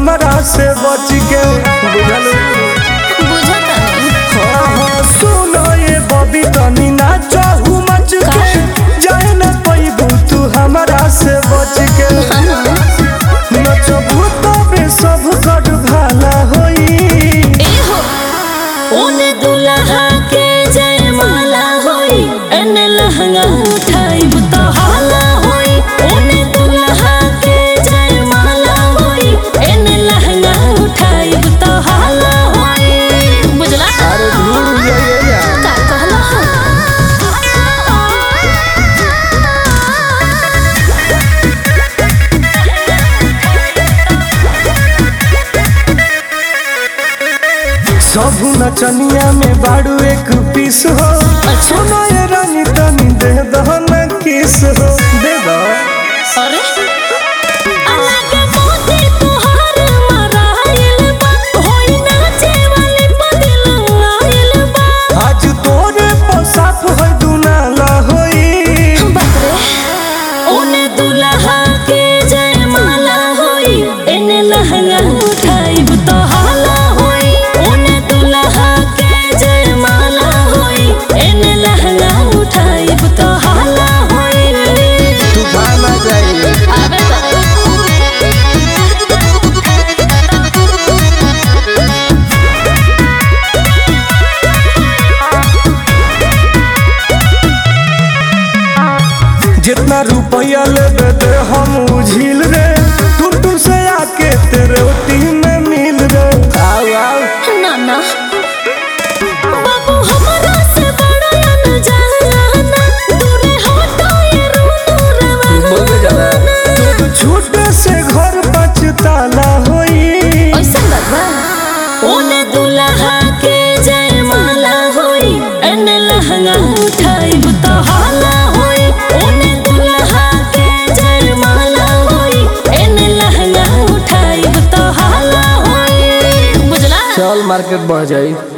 हमरा से बच के बुझल बुझता हाँ सुनो ये बबी तनी नाचहु मच के जाए न पैबू तू हमरा से बच के नचबू तबे सब कर भाला होई ओने दुल्हा के जयमाला होई एने लहंगा उठाइब तो हाला होई ओने दुल्हा के जयमाला होई एने लहंगा उठाइब तो हाला होई बुझला अरे धूर ये का कहला सब नचनिया में बाड़ू एक पीस हो सुनो ये रानी तनी दे दहन किस हो दे दो अरे अलग मोती तोहार मराइल बा होई नाचे वाली पदिल आइल बा आज तोरे पोसाफ है दुनाला होई बाप रे ओने दुल्हा के जयमाला होई एने लहंगा उठाइब तो हाला होई ओने दुल्हा के जयमाला होई एने लहंगा उठाइब तो हाला होई तूफान आ जाए आबे जितना रुपया लेबे दे हम उझिल रे टूटू से आके तेरे ओटी में मिल रे आओ आओ नाना बाबू हमरा से बड़ा अनजाना दूरे हटो ये रूनु रवाना छूटे से घर पछताला होई ऐसा बाबा ओने दुल्हा के जयमाला होई एने लहंगा उठाइब तो हाला होई ओने दुल्हा के जयमाला होई एने लहंगा उठाइब तो हाला होई बुझला चल मार्केट बढ़ जाई।